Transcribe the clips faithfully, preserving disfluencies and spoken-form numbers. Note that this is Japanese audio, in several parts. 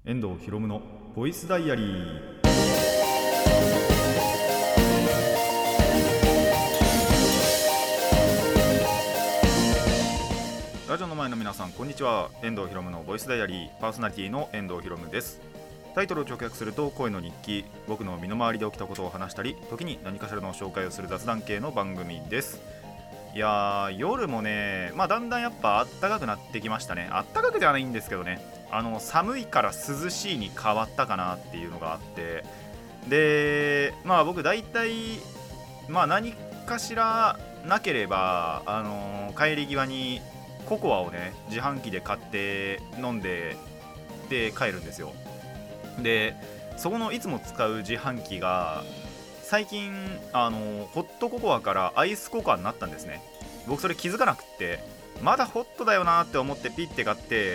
遠藤ひろむのボイスダイアリー。ラジオの前の皆さんこんにちは。遠藤ひろむのボイスダイアリーパーソナリティの遠藤ひろむです。タイトルを直訳すると声の日記、僕の身の回りで起きたことを話したり、時に何かしらの紹介をする雑談系の番組です。いやー、夜もね、まあだんだんやっぱあったかくなってきましたね。あったかくではないんですけどね、あの寒いから涼しいに変わったかなっていうのがあって、でまあ僕大体まあ何かしらなければ、あのー帰り際にココアをね自販機で買って飲んでで帰るんですよ。でそこのいつも使う自販機が最近あのホットココアからアイスココアになったんですね。僕それ気づかなくって、まだホットだよなって思ってピッて買って、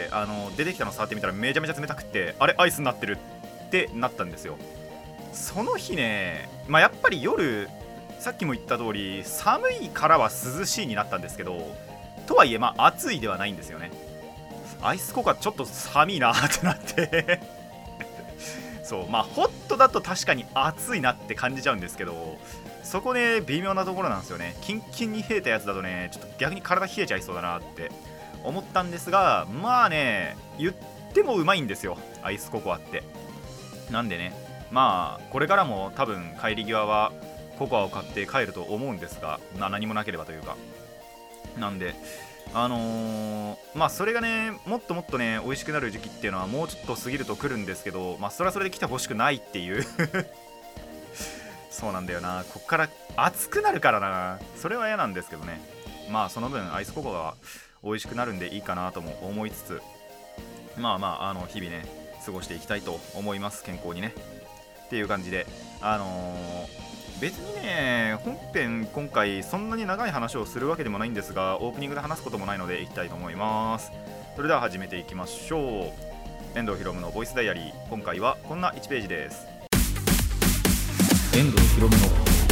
あの出てきたの触ってみたらめちゃめちゃ冷たくって、あれアイスになってるってなったんですよ。その日ね、まあやっぱり夜さっきも言った通り寒いからは涼しいになったんですけど、とはいえまあ暑いではないんですよね。アイスココアちょっと寒いなってなってそうまあホットだと確かに暑いなって感じちゃうんですけど、そこね微妙なところなんですよね。キンキンに冷えたやつだとね、ちょっと逆に体冷えちゃいそうだなって思ったんですが、まあね言ってもうまいんですよアイスココアって。なんでね、まあこれからも多分帰り際はココアを買って帰ると思うんですが、まあ、何もなければというかなんで、あのー、まあそれがねもっともっとね美味しくなる時期っていうのはもうちょっと過ぎると来るんですけど、まあそれはそれで来てほしくないっていうそうなんだよな、こっから暑くなるからな、それは嫌なんですけどね。まあその分アイスココアは美味しくなるんでいいかなとも思いつつ、まあまああの日々ね過ごしていきたいと思います。健康にねっていう感じで、あのー別にね本編今回そんなに長い話をするわけでもないんですが、オープニングで話すこともないのでいきたいと思います。それでは始めていきましょう。遠藤ひろむのボイスダイアリー、今回はこんないちページです。遠藤ひろむの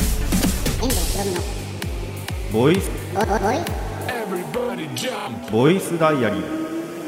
ボイスボイスダイアリー。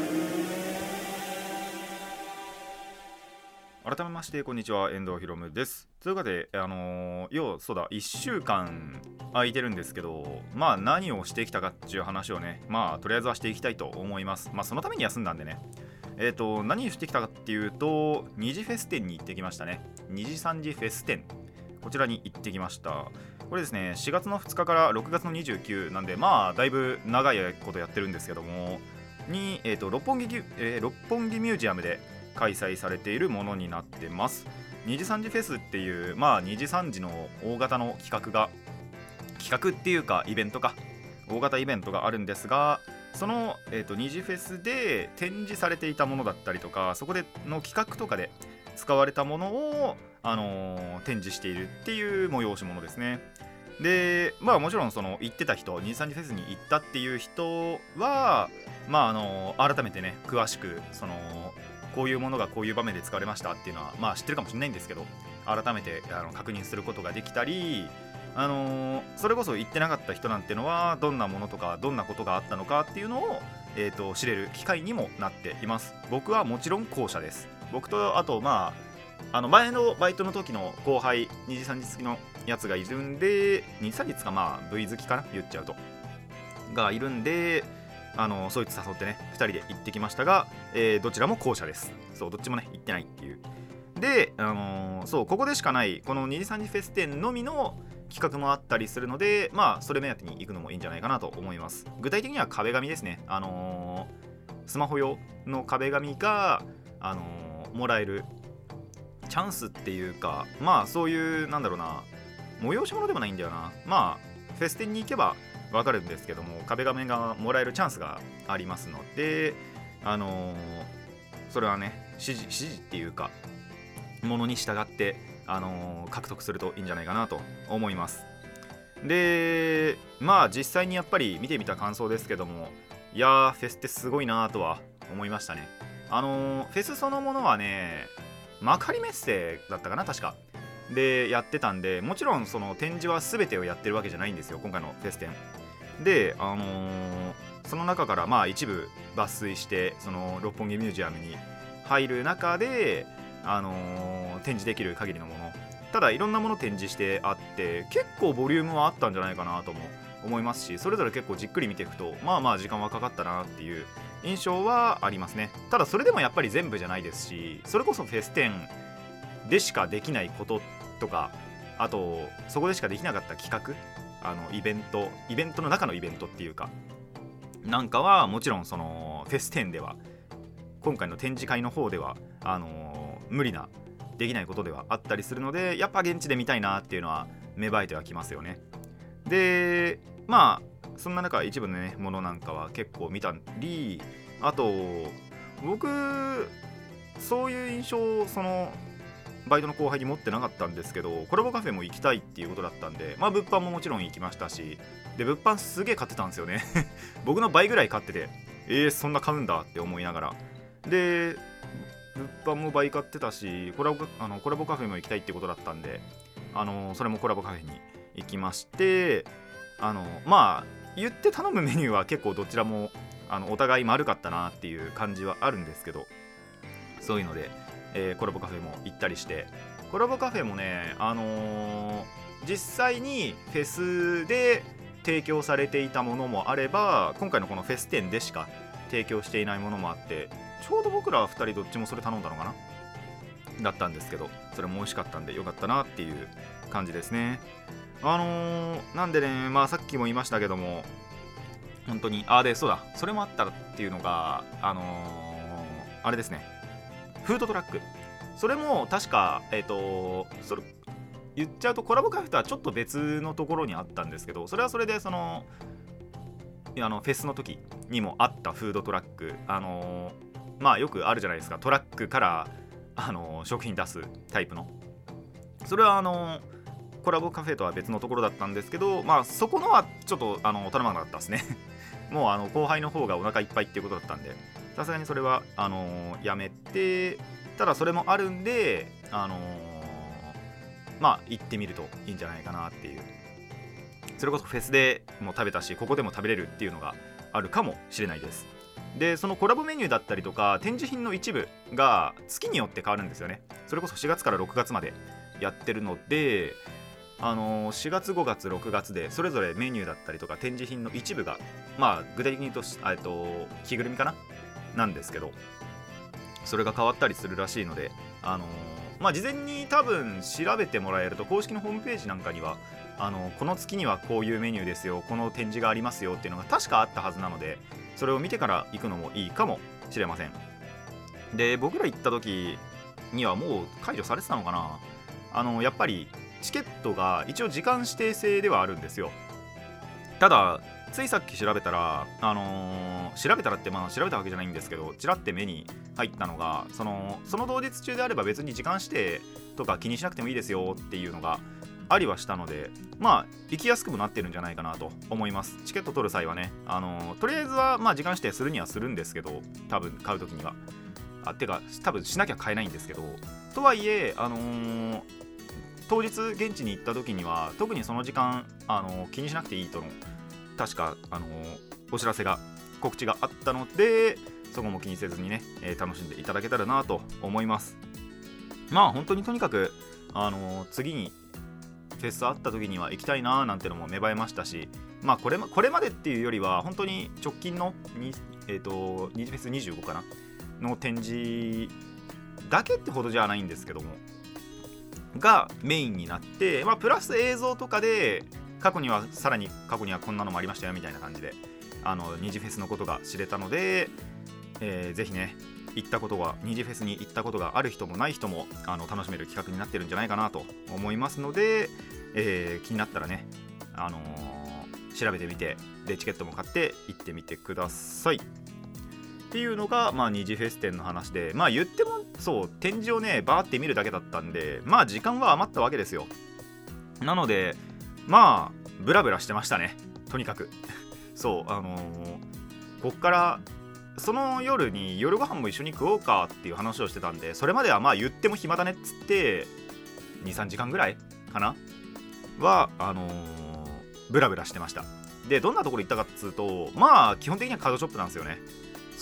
改めましてこんにちは、遠藤ひろむです。ということで、あのー、ようそうだいっしゅうかん空いてるんですけど、まあ何をしてきたかっていう話をね、まあとりあえずはしていきたいと思います。まあそのために休んだんでね、えっ、ー、と何をしてきたかっていうと、二次フェス展に行ってきましたね。二次三次フェス展、こちらに行ってきました。これですね、しがつのふつかからろくがつのにじゅうくにちなんで、まあだいぶ長いことやってるんですけどもに、えー、と六本木、えー、六本木ミュージアムで開催されているものになってます。二次三次フェスっていう、まあ二次三次の大型の企画が企画っていうかイベントか大型イベントがあるんですが、その、えー、と二次フェスで展示されていたものだったりとか、そこでの企画とかで使われたものを、あのー展示しているっていう催し物ですね。でまあもちろんその行ってた人、二次三次フェスに行ったっていう人はまああのー改めてね詳しくそのこういうものがこういう場面で使われましたっていうのはまあ知ってるかもしれないんですけど、改めてあの確認することができたり、あのーそれこそ行ってなかった人なんてのはどんなものとかどんなことがあったのかっていうのを、えー、と知れる機会にもなっています。僕はもちろん後者です。僕とあとまああの前のバイトの時の後輩二次三次付きのやつがいるんで、二次三次つかまあ V 好きかな言っちゃうとがいるんで、あのそいつ誘ってねふたりで行ってきましたが、えーどちらも後者です。そうどっちもね行ってないっていう。で、あのーそうここでしかないこの二次三次フェス展のみの企画もあったりするので、まあそれ目当てに行くのもいいんじゃないかなと思います。具体的には壁紙ですね。あのースマホ用の壁紙が、あのーもらえるチャンスっていうか、まあそういうなんだろうな、催し物でもないんだよな。まあフェス展に行けばわかるんですけども、壁紙がもらえるチャンスがありますので、あのーそれはね指示指示っていうかものに従って、あのー獲得するといいんじゃないかなと思います。でまあ実際にやっぱり見てみた感想ですけども、いやーフェスってすごいなとは思いましたね。あのーフェスそのものはね幕張メッセだったかな確かでやってたんで、もちろんその展示は全てをやってるわけじゃないんですよ今回のフェス展で。あのーその中からまあ一部抜粋してその六本木ミュージアムに入る中で、あのー展示できる限りのもの、ただいろんなもの展示してあって結構ボリュームはあったんじゃないかなとも思いますし、それぞれ結構じっくり見ていくとまあまあ時間はかかったなっていう印象はありますね。ただそれでもやっぱり全部じゃないですし、それこそフェス展でしかできないこととか、あとそこでしかできなかった企画、あのイベントイベントの中のイベントっていうかなんかはもちろんそのフェス展では今回の展示会の方ではあのー無理なできないことではあったりするので、やっぱ現地で見たいなっていうのは芽生えてはきますよね。でまあそんな中一部のねものなんかは結構見たり、あと僕そういう印象をそのバイトの後輩に持ってなかったんですけど、コラボカフェも行きたいっていうことだったんで、まあ物販ももちろん行きましたし、で物販すげえ買ってたんですよね僕の倍ぐらい買ってて、えーそんな買うんだって思いながら、で物販も倍買ってたし、コラボあのコラボカフェも行きたいってことだったんで、あのそれもコラボカフェに行きまして、あのまあ言って頼むメニューは結構どちらもあのお互い丸かったなっていう感じはあるんですけど、そういうので、えーコラボカフェも行ったりして、コラボカフェもね、あのー実際にフェスで提供されていたものもあれば、今回のこのフェス店でしか提供していないものもあって、ちょうど僕らふたりどっちもそれ頼んだのかなだったんですけど、それも美味しかったんでよかったなっていう感じですね。あのー、なんでね、まあさっきも言いましたけども、本当にあーでそうだそれもあったっていうのが、あのー、あれですね、フードトラック、それも確かえっ、ー、とそれ言っちゃうとコラボカフェとはちょっと別のところにあったんですけど、それはそれでそのあのフェスの時にもあったフードトラック、あのーまあよくあるじゃないですか、トラックからあの食品出すタイプの、それはあのコラボカフェとは別のところだったんですけど、まあそこのはちょっとあの頼まなかったですねもうあの後輩の方がお腹いっぱいっていうことだったんで、さすがにそれはあのやめて、ただそれもあるんで、あのまあ行ってみるといいんじゃないかなっていう、それこそフェスでも食べたしここでも食べれるっていうのがあるかもしれないです。でそのコラボメニューだったりとか展示品の一部が月によって変わるんですよね。それこそしがつからろくがつまでやってるので、あのーしがつごがつろくがつでそれぞれメニューだったりとか展示品の一部が、まあ具体的に言うと、えっと着ぐるみかななんですけど、それが変わったりするらしいので、あのーまあ事前に多分調べてもらえると公式のホームページなんかにはあのこの月にはこういうメニューですよ、この展示がありますよっていうのが確かあったはずなので、それを見てから行くのもいいかもしれません。で僕ら行った時にはもう解除されてたのかな、あのやっぱりチケットが一応時間指定制ではあるんですよ。ただついさっき調べたら、あのー、調べたらってまあ調べたわけじゃないんですけど、ちらって目に入ったのが、そのその同日中であれば別に時間指定とか気にしなくてもいいですよっていうのがありはしたので、まあ行きやすくもなってるんじゃないかなと思います。チケット取る際はね、あのー、とりあえずはまあ時間指定するにはするんですけど、多分買う時にはあてか多分しなきゃ買えないんですけど、とはいえあのー、当日現地に行った時には特にその時間、あのー、気にしなくていいとの確か、あのー、お知らせが告知があったので、そこも気にせずにね、えー、楽しんでいただけたらなと思います。まあ本当にとにかく、あのー、次にフェスあった時には行きたいなーなんてのも芽生えましたし、まあこれ、これまでっていうよりは本当に直近のに、えーと、ニジフェスにじゅうごかなの展示だけってほどじゃないんですけどもがメインになって、まあプラス映像とかで過去にはさらに過去にはこんなのもありましたよみたいな感じで、あのニジフェスのことが知れたので、えー、ぜひね行ったことがニジフェスに行ったことがある人もない人もあの楽しめる企画になってるんじゃないかなと思いますので、えー、気になったらね、あのー、調べてみて、でチケットも買って行ってみてくださいっていうのが、まあ、ニジフェス展の話で、まあ言ってもそう展示をねバーって見るだけだったんで、まあ時間は余ったわけですよ。なのでまあブラブラしてましたね、とにかくそうあのー、こっからその夜に夜ご飯も一緒に食おうかっていう話をしてたんで、それまではまあ言っても暇だねっつってにさんじかんぐらいかなはあのー、ブラブラしてました。でどんなところ行ったかっつうと、まあ基本的にはカードショップなんですよね。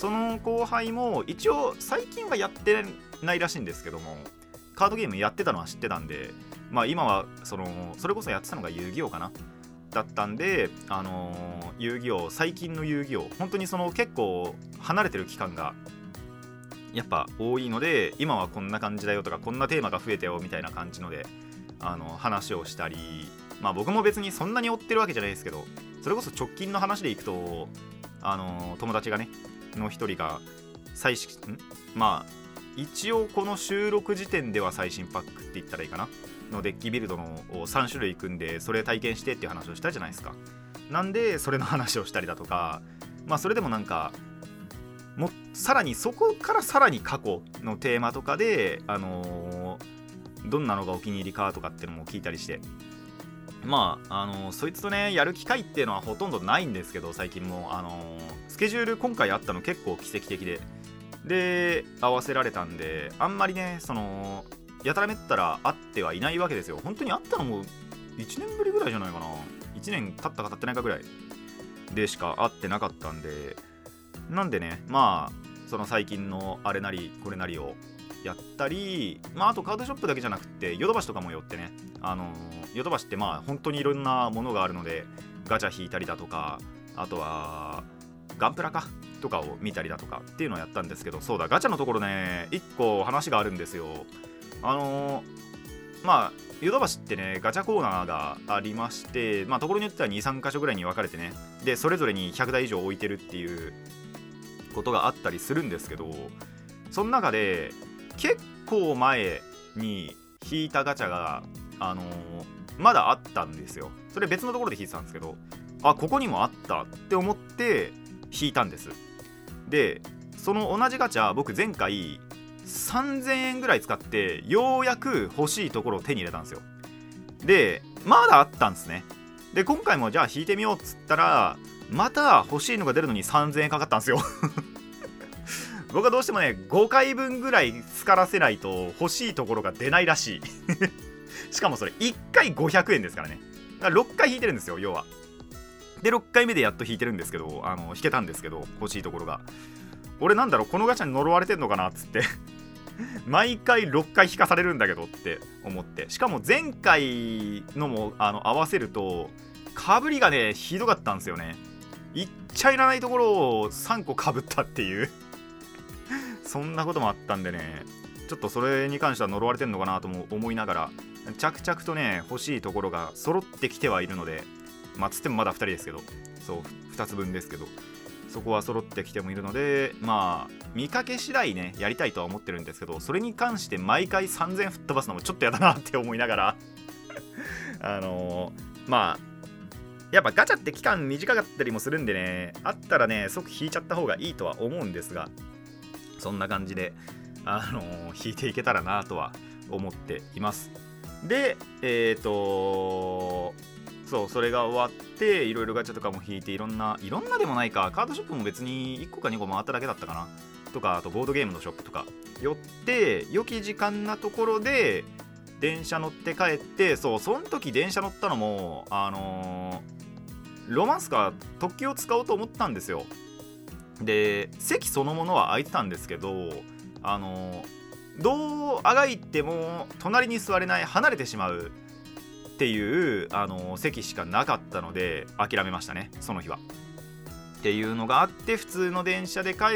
その後輩も一応最近はやってないらしいんですけども、カードゲームやってたのは知ってたんで、まあ今はそのそれこそやってたのが遊戯王かなだったんで、あのー、遊戯王最近の遊戯王本当にその結構離れてる期間がやっぱ多いので、今はこんな感じだよとかこんなテーマが増えたよみたいな感じのであの話をしたり、まあ僕も別にそんなに追ってるわけじゃないですけど、それこそ直近の話でいくとあの友達がねの一人が最新んまあ一応この収録時点では最新パックって言ったらいいかなのデッキビルドのさん種類組んでそれ体験してっていう話をしたじゃないですか。なんでそれの話をしたりだとか、まあそれでもなんかもさらにそこからさらに過去のテーマとかで、あのー、どんなのがお気に入りかとかっていうのも聞いたりして、まあ、あのー、そいつとねやる機会っていうのはほとんどないんですけど、最近も、あのー、スケジュール今回あったの結構奇跡的でで合わせられたんで、あんまりねそのやたらめったら会ってはいないわけですよ。本当に会ったのもいちねんぶりぐらいじゃないかな、いちねん経ったか経ってないかぐらいでしか会ってなかったんで、なんでね、まあその最近のあれなりこれなりをやったり、まああとカードショップだけじゃなくてヨドバシとかも寄ってね、あのヨドバシってまあ本当にいろんなものがあるのでガチャ引いたりだとか、あとはガンプラかとかを見たりだとかっていうのをやったんですけど、そうだガチャのところねいっこ話があるんですよ。あのまあヨドバシってねガチャコーナーがありまして、まあところによっては にさん 箇所ぐらいに分かれてね、でそれぞれにひゃくだい以上置いてるっていうことがあったりするんですけど、その中で結構前に引いたガチャがあのー、まだあったんですよ。それ別のところで引いてたんですけど、あここにもあったって思って引いたんです。でその同じガチャ僕前回さんぜんえんぐらい使ってようやく欲しいところを手に入れたんですよ。でまだあったんですね。で今回もじゃあ引いてみようっつったらまた欲しいのが出るのにさんぜんえんかかったんですよ僕はどうしてもねごかいぶんぐらいスカらせないと欲しいところが出ないらしいしかもそれいっかいごひゃくえんですからね。だからろっかい引いてるんですよ要は。でろっかいめでやっと引いてるんですけど、あの引けたんですけど欲しいところが、俺なんだろうこのガチャに呪われてんのかなっつって毎回ろっかい引かされるんだけどって思って、しかも前回のもあの合わせるとかぶりがねひどかったんですよね。いっちゃいらないところをさんこかぶったっていうそんなこともあったんでね、ちょっとそれに関しては呪われてんのかなとも思いながら、着々とね欲しいところが揃ってきてはいるので、まあつってもまだふたりですけど、そうふたつぶんですけど、そこは揃ってきてもいるので、まあ見かけ次第ねやりたいとは思ってるんですけど、それに関して毎回さんぜんえん吹っ飛ばすのもちょっとやだなって思いながらあのー、まあやっぱガチャって期間短かったりもするんでね、あったらね即引いちゃった方がいいとは思うんですが、そんな感じであのー、引いていけたらなとは思っています。でえっ、ー、とそうそれが終わっていろいろガチャとかも引いて、いろんないろんなでもないか、カードショップも別にいっこかにこ回っただけだったかなとか、あとボードゲームのショップとか寄って良き時間なところで電車乗って帰って、そうその時電車乗ったのもあのー、ロマンスカー特急を使おうと思ったんですよ。で席そのものは空いてたんですけど、あのー、どうあがいても隣に座れない、離れてしまうっていう、あのー、席しかなかったので諦めましたねその日は。っていうのがあって、普通の電車で帰って、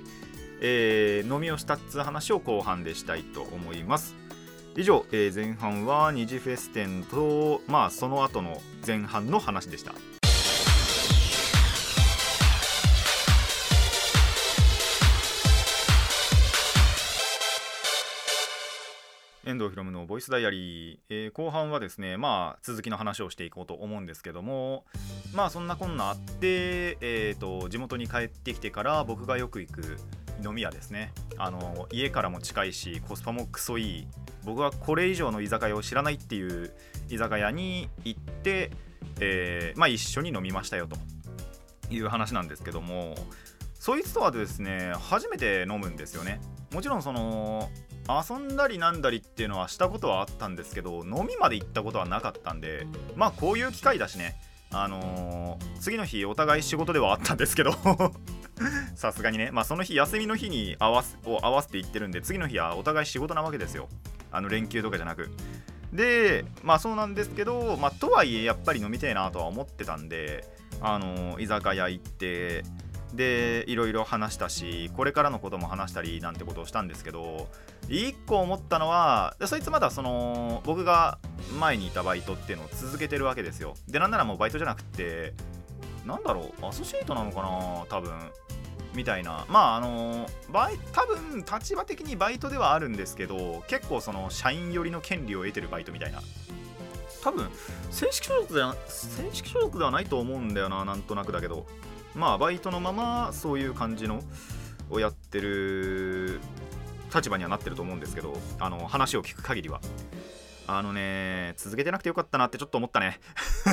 えー、飲みをしたっつう話を後半でしたいと思います。以上、えー、前半は二次フェス展と、まあその後の前半の話でした。遠藤ひろむのボイスダイアリー、えー、後半はですね、まあ続きの話をしていこうと思うんですけども、まあそんなこんなあって、えーと地元に帰ってきてから僕がよく行く飲み屋ですね、あの家からも近いしコスパもクソいい、僕はこれ以上の居酒屋を知らないっていう居酒屋に行って、えー、まあ一緒に飲みましたよという話なんですけども、そいつとはですね初めて飲むんですよね。もちろんその遊んだりなんだりっていうのはしたことはあったんですけど、飲みまで行ったことはなかったんで、まあこういう機会だしね、あのー、次の日お互い仕事ではあったんですけどさすがにね。まあその日休みの日に合わせを合わせていってるんで、次の日はお互い仕事なわけですよ。あの連休とかじゃなく。でまあそうなんですけど、まあとはいえやっぱり飲みたいなとは思ってたんで、あの居酒屋行ってでいろいろ話したし、これからのことも話したりなんてことをしたんですけど、一個思ったのは、そいつまだその僕が前にいたバイトっていうのを続けてるわけですよ。でなんならもうバイトじゃなくて、なんだろう、アソシエイトなのかな多分みたいな。まああのバイ多分立場的にバイトではあるんですけど、結構その社員寄りの権利を得てるバイトみたいな。多分正式所属では正式所属ではないと思うんだよな、なんとなくだけど。まあバイトのままそういう感じのをやってる立場にはなってると思うんですけど、あの話を聞く限りはあのね続けてなくてよかったなってちょっと思ったね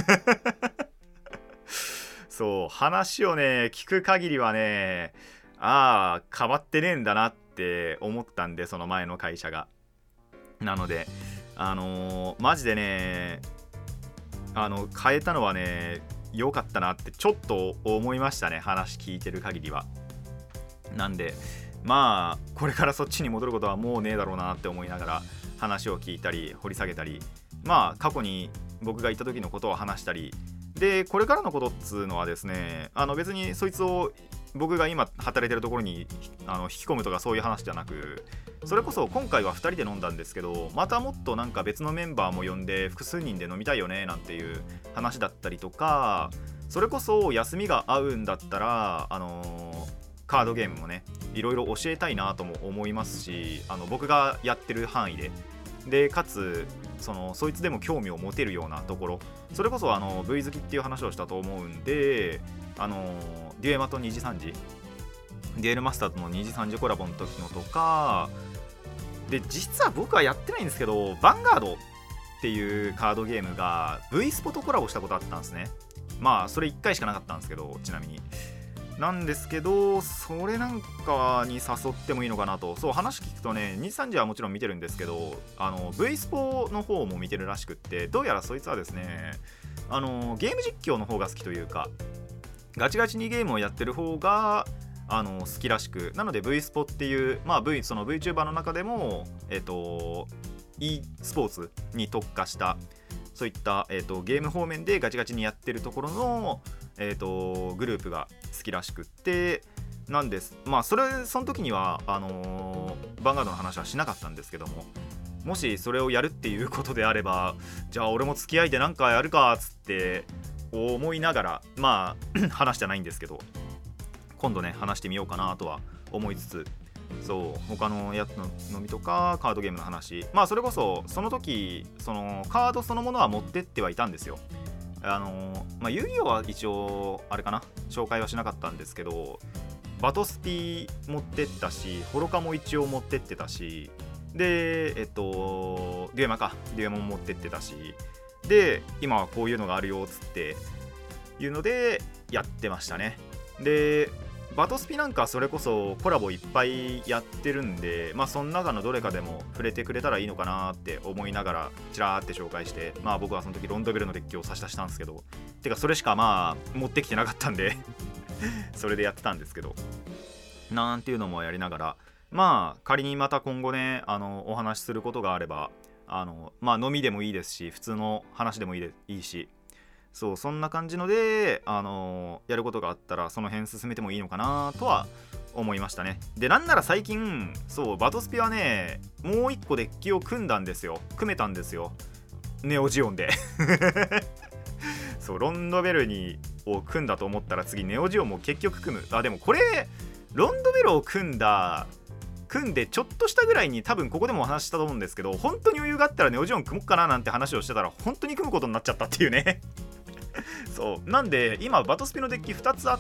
そう話をね聞く限りはね、ああ変わってねえんだなって思ったんで、その前の会社が。なのであのー、マジでねあの変えたのはね良かったなってちょっと思いましたね、話聞いてる限りは。なんでまあこれからそっちに戻ることはもうねえだろうなって思いながら話を聞いたり掘り下げたり、まあ過去に僕が行った時のことを話したりで、これからのことっつうのはですね、あの別にそいつを僕が今働いてるところにあの引き込むとかそういう話じゃなく、それこそ今回はふたりで飲んだんですけど、またもっとなんか別のメンバーも呼んで複数人で飲みたいよねなんていう話だったりとか、それこそ休みが合うんだったらあのー、カードゲームもねいろいろ教えたいなとも思いますし、あの僕がやってる範囲ででかつそのそいつでも興味を持てるようなところ、それこそあの V 好きっていう話をしたと思うんで、あのデュエマとにじさんじデュエルマスターとのにじさんじコラボの時のとかで、実は僕はやってないんですけど、ヴァンガードっていうカードゲームが V スポとコラボしたことあったんですね。まあそれいっかいしかなかったんですけど、ちなみになんですけど、それなんかに誘ってもいいのかなと。そう話聞くとね、にじさんじはもちろん見てるんですけど、あの V スポの方も見てるらしくって、どうやらそいつはですね、あのゲーム実況の方が好きというか、ガチガチにゲームをやってる方があの好きらしく、なので V スポっていう、まあ V その VTuber の中でもえっと e スポーツに特化したそういった、えー、とゲーム方面でガチガチにやってるところの、えー、とグループが好きらしくってなんです。まあそれその時にはあのー、ヴァンガードの話はしなかったんですけども、もしそれをやるっていうことであれば、じゃあ俺も付き合いでなんかやるかっつって思いながら、まあ話じゃないんですけど、今度ね話してみようかなとは思いつつ、そう他のやつの飲みとかカードゲームの話、まあそれこそその時そのカードそのものは持ってってはいたんですよ。あのまあ遊戯王は一応あれかな紹介はしなかったんですけど、バトスピ持ってったし、ホロカも一応持ってってたし、でえっとデュエマかデュエマも持ってってたし、で今はこういうのがあるよっつっていうのでやってましたね。でバトスピなんかそれこそコラボいっぱいやってるんで、まあその中のどれかでも触れてくれたらいいのかなって思いながらチラーって紹介して、まあ僕はその時ロンドベルのデッキを差し出したんですけど、てかそれしかまあ持ってきてなかったんでそれでやってたんですけど、なんていうのもやりながら、まあ仮にまた今後ねあのお話しすることがあれば、あのまあ飲みでもいいですし、普通の話でもいいでいいし、そうそんな感じので、あのー、やることがあったらその辺進めてもいいのかなとは思いましたね。でなんなら最近そうバトスピはねもう一個デッキを組んだんですよ。組めたんですよ、ネオジオンでそうロンドベルにを組んだと思ったら次ネオジオンも結局組む。あでもこれロンドベルを組んだ組んでちょっとしたぐらいに多分ここでもお話ししたと思うんですけど、本当に余裕があったらネオジオン組もうかななんて話をしてたら本当に組むことになっちゃったっていうねそうなんで今バトスピのデッキふたつあって、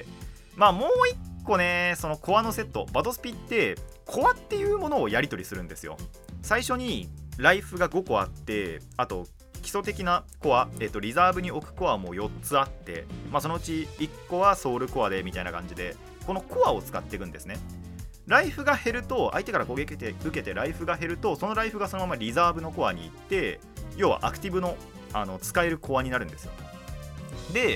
まあもういっこねそのコアのセット、バトスピってコアっていうものをやり取りするんですよ。最初にライフがごこあって、あと基礎的なコア、えーと、リザーブに置くコアもよっつあって、まあそのうちいっこはソウルコアでみたいな感じでこのコアを使っていくんですね。ライフが減ると相手から攻撃受けてライフが減るとそのライフがそのままリザーブのコアに行って、要はアクティブの、あの使えるコアになるんですよ。で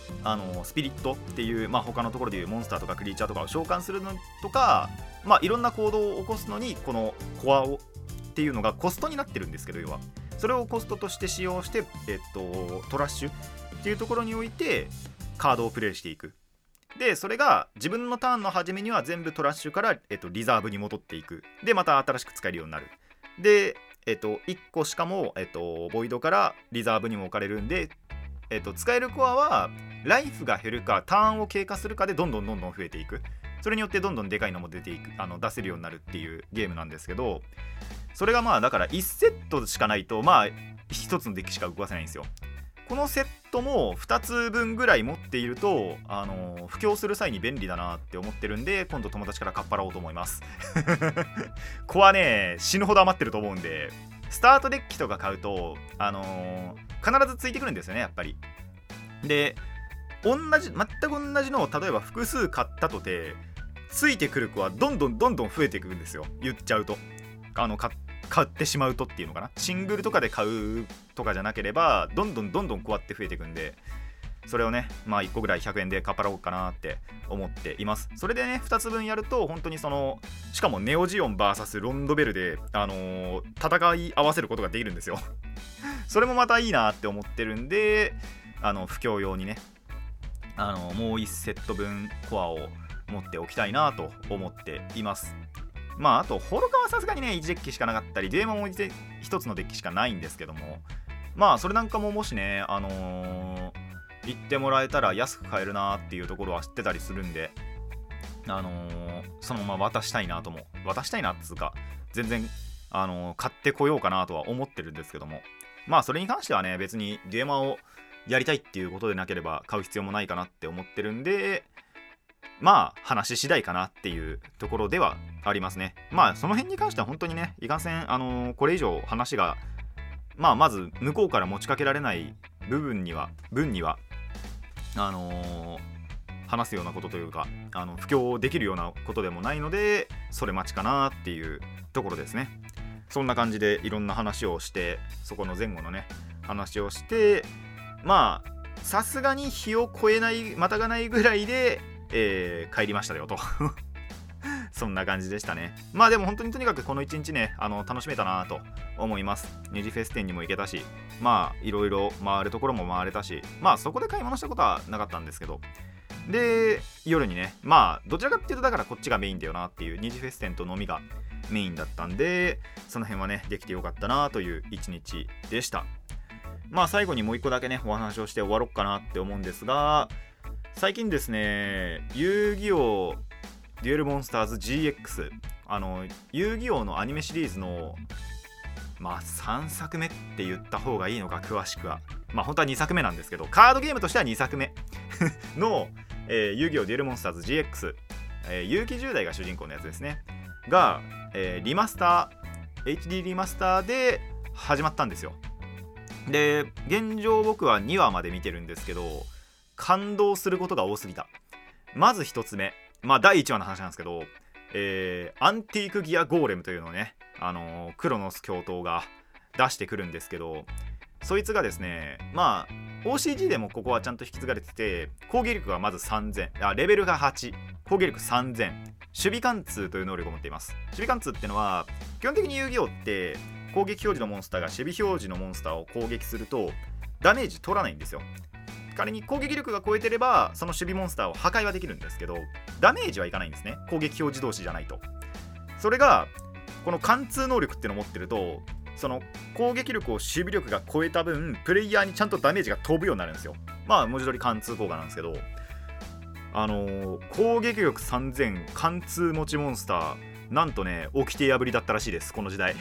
あのスピリットっていう、まあ、他のところでいうモンスターとかクリーチャーとかを召喚するのとか、まあ、いろんな行動を起こすのにこのコアをっていうのがコストになってるんですけど、要はそれをコストとして使用して、えっと、トラッシュっていうところにおいてカードをプレイしていく。でそれが自分のターンの初めには全部トラッシュから、えっと、リザーブに戻っていく。でまた新しく使えるようになる。で、えっと、いっこしかも、えっと、ボイドからリザーブにも置かれるんで、えっと、使えるコアはライフが減るかターンを経過するかでどんどんどんどん増えていく。それによってどんどんでかいのも出ていく、あの出せるようになるっていうゲームなんですけど、それがまあだからいちセットしかないとまあひとつのデッキしか動かせないんですよ。このセットもふたつぶんぐらい持っていると、あのー、布教する際に便利だなって思ってるんで、今度友達からかっぱらおうと思います子はね死ぬほど余ってると思うんで、スタートデッキとか買うと、あのー、必ずついてくるんですよね、やっぱり。で同じ全く同じのを例えば複数買ったとてついてくる子はどんどんどんどん増えていくんですよ、言っちゃうと。あの買買ってしまうとっていうのかな、シングルとかで買うとかじゃなければどんどんどんどんこうやって増えていくんで、それをねまあいっこぐらいひゃくえんでかっぱらおうかなって思っています。それでねふたつぶんやると本当にその、しかもネオジオン ブイエス ロンドベルで、あのー、戦い合わせることができるんですよそれもまたいいなって思ってるんで、あの布教用にね、あのもういちセットぶんコアを持っておきたいなと思っています。まああとホロカはさすがにねいちデッキしかなかったり、デーモンもひとつのデッキしかないんですけども、まあそれなんかももしねあのー、言ってもらえたら安く買えるなっていうところは知ってたりするんで、あのー、そのまま渡したいなとも渡したいなっつうか全然、あのー、買ってこようかなとは思ってるんですけども、まあそれに関してはね別にデーマをやりたいっていうことでなければ買う必要もないかなって思ってるんで、まあ話し次第かなっていうところではありますね。まあその辺に関しては本当にねいかんせん、あのー、これ以上話がまあまず向こうから持ちかけられない部分には分にはあのー、話すようなことというか、あの布教できるようなことでもないので、それ待ちかなっていうところですね。そんな感じでいろんな話をして、そこの前後のね話をして、まあさすがに日を越えないまたがないぐらいで、えー、帰りましたよとそんな感じでしたね。まあでも本当にとにかくこの一日ね、あの楽しめたなと思います。ニジフェス店にも行けたし、まあいろいろ回るところも回れたし、まあそこで買い物したことはなかったんですけど、で夜にね、まあどちらかっていうとだからこっちがメインだよなっていう、ニジフェス店と飲みがメインだったんで、その辺はねできてよかったなという一日でした。まあ最後にもう一個だけねお話をして終わろうかなって思うんですが、最近ですね遊戯王デュエルモンスターズ ジーエックス、 あの遊戯王のアニメシリーズのまあさんさくめって言った方がいいのか詳しくは、まあ本当はにさくめなんですけど、カードゲームとしてはにさくめの、えー、遊戯王デュエルモンスターズ ジーエックス、えー、結城じゅう代が主人公のやつですねが、えー、リマスター エイチディー リマスターで始まったんですよ。で現状僕はにわまで見てるんですけど、感動することが多すぎた。まずひとつめ、まあだいいちわの話なんですけど、えー、アンティークギアゴーレムというのをね、あのー、クロノス教頭が出してくるんですけど、そいつがですね、まあ オーシージー でもここはちゃんと引き継がれてて、攻撃力がまずさんぜん、あレベルがはち、攻撃力さんぜん、守備貫通という能力を持っています。守備貫通ってのは基本的に遊戯王って攻撃表示のモンスターが守備表示のモンスターを攻撃するとダメージ取らないんですよ。仮に攻撃力が超えてればその守備モンスターを破壊はできるんですけど、ダメージはいかないんですね、攻撃表示同士じゃないと。それがこの貫通能力っていうのを持ってると、その攻撃力を守備力が超えた分プレイヤーにちゃんとダメージが飛ぶようになるんですよ。まあ文字通り貫通効果なんですけど、あのー、攻撃力さんぜん貫通持ちモンスター、なんとね掟破りだったらしいです、この時代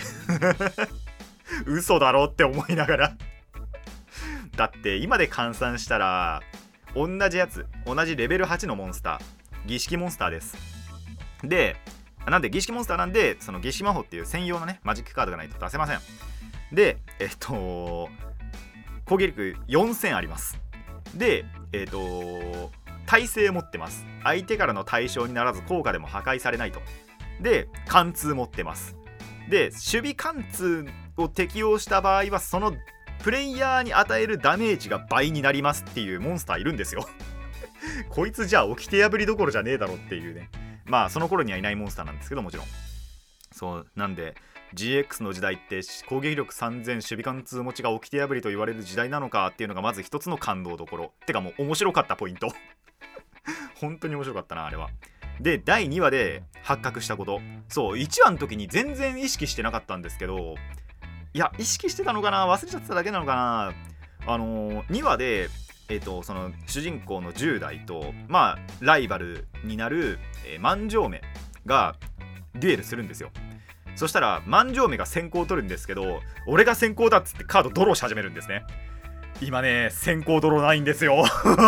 嘘だろって思いながらだって今で換算したら同じやつ、同じレベルはちのモンスター、儀式モンスターです。でなんで儀式モンスターなんで、その儀式魔法っていう専用のねマジックカードがないと出せません。でえっと攻撃力よんせんあります。でえっと耐性持ってます。相手からの対象にならず効果でも破壊されないと。で貫通持ってます。で守備貫通を適用した場合はそのプレイヤーに与えるダメージが倍になりますっていうモンスターいるんですよこいつじゃあ掟破りどころじゃねえだろっていうね。まあその頃にはいないモンスターなんですけど、もちろんそうなんで ジーエックス の時代って攻撃力さんぜん守備貫通持ちが掟破りと言われる時代なのかっていうのがまず一つの感動どころてか、もう面白かったポイント本当に面白かったなあれは。でだいにわで発覚したこと、そういちわの時に全然意識してなかったんですけど、いや意識してたのかな、忘れちゃってただけなのかな。あのー、にわでえー、とその主人公のじゅう代とまあライバルになる、えー、万丈目がデュエルするんですよ。そしたら万丈目が先行を取るんですけど、俺が先行だっつってカードドローし始めるんですね。今ね先行ドローないんですよ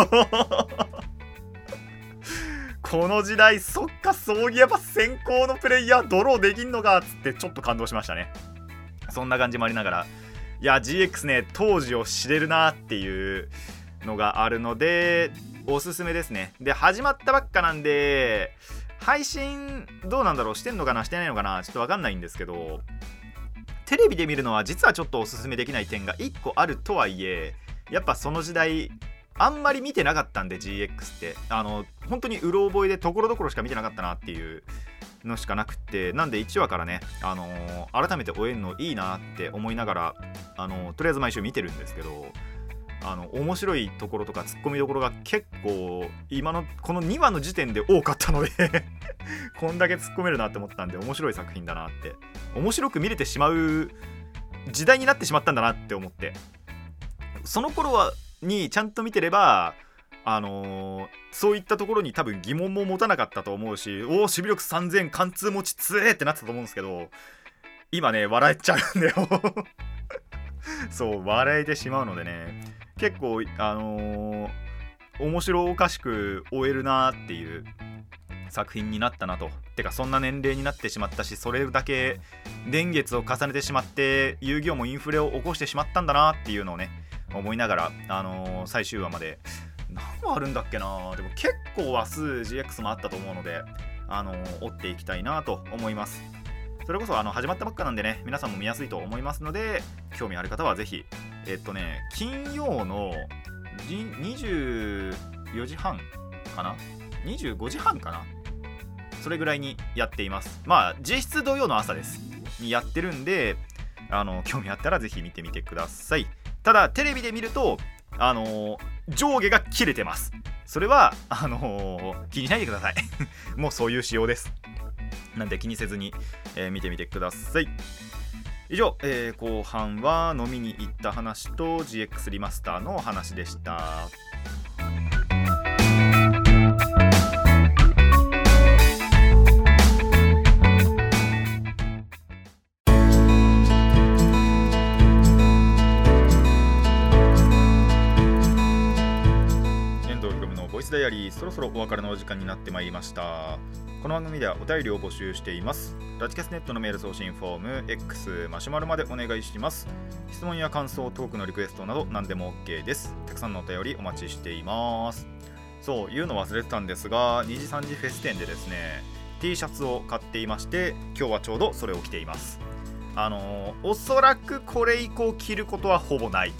この時代そっか、そういえば先行のプレイヤードローできんのかっつってちょっと感動しましたね。そんな感じもありながら、いや ジーエックス ね当時を知れるなっていうのがあるのでおすすめですね。で始まったばっかなんで配信どうなんだろう、してんのかなしてないのかなちょっとわかんないんですけど、テレビで見るのは実はちょっとおすすめできない点がいっこあるとはいえ、やっぱその時代あんまり見てなかったんで ジーエックス ってあの本当にうろ覚えでところどころしか見てなかったなっていうのしかなくって、なんでいちわからね、あのー、改めて追えるのいいなって思いながら、あのー、とりあえず毎週見てるんですけど、あの面白いところとかツッコミどころが結構今のこのにわの時点で多かったのでこんだけ突っ込めるなって思ったんで面白い作品だなって、面白く見れてしまう時代になってしまったんだなって思って、その頃はにちゃんと見てればあのー、そういったところに多分疑問も持たなかったと思うし、おお守備力さんぜん貫通持ちつえってなってたと思うんですけど、今ね笑えちゃうんだよそう笑えてしまうのでね、結構あのー、面白おかしく終えるなっていう作品になったなと。てかそんな年齢になってしまったし、それだけ年月を重ねてしまって遊戯王もインフレを起こしてしまったんだなっていうのをね思いながら、あのー、最終話まで何話あるんだっけな、でも結構話数 ジーエックス もあったと思うので、あのー、追っていきたいなと思います。それこそあの始まったばっかなんでね、皆さんも見やすいと思いますので、興味ある方はぜひえっとね金曜のにじゅうよじはんかなにじゅうごじはんかな、それぐらいにやっています。まあ実質土曜の朝ですにやってるんで、あの興味あったらぜひ見てみてください。ただテレビで見るとあの上下が切れてます。それはあのー、気にしないでくださいもうそういう仕様です。なんで気にせずに、えー、見てみてください。以上、えー、後半は飲みに行った話と ジーエックス リマスターの話でした。ダイアリー、そろそろお別れのお時間になってまいりました。この番組ではお便りを募集しています。ラジキャスネットのメール送信フォーム X マシュマロまでお願いします。質問や感想、トークのリクエストなど何でも OK です。たくさんのお便りお待ちしています。そう言うの忘れてたんですが、にじさんじフェス店でですね T シャツを買っていまして、今日はちょうどそれを着ています。あのー、おそらくこれ以降着ることはほぼない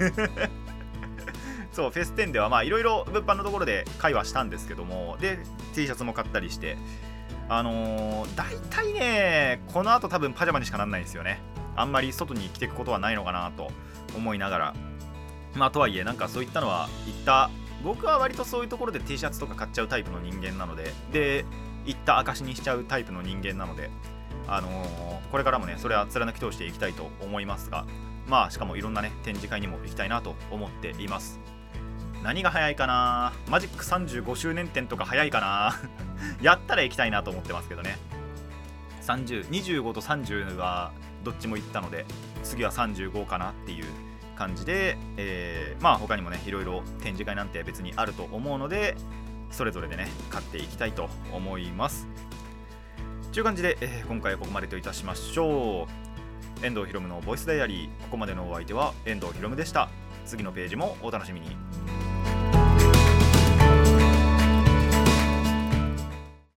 そうフェス店ではまあいろいろ物販のところで会話したんですけども、で T シャツも買ったりして、あのー、大体ねこの後多分パジャマにしかなんないんですよね。あんまり外に着ていくことはないのかなと思いながら、まあとはいえなんかそういったのは言った僕は割とそういうところで T シャツとか買っちゃうタイプの人間なので、で言った証にしちゃうタイプの人間なので、あのー、これからもねそれは貫き通していきたいと思いますが、まあしかもいろんなね展示会にも行きたいなと思っています。何が早いかな、マジックさんじゅうごしゅうねん展とか早いかなやったら行きたいなと思ってますけどね。さんじゅう、にじゅうごとさんじゅうはどっちも行ったので、次はさんじゅうごかなっていう感じで、えー、まあ他にもねいろいろ展示会なんて別にあると思うので、それぞれでね買っていきたいと思います。という感じで、えー、今回はここまでといたしましょう。遠藤ひろむのボイスダイアリー、ここまでのお相手は遠藤ひろむでした。次のページもお楽しみに。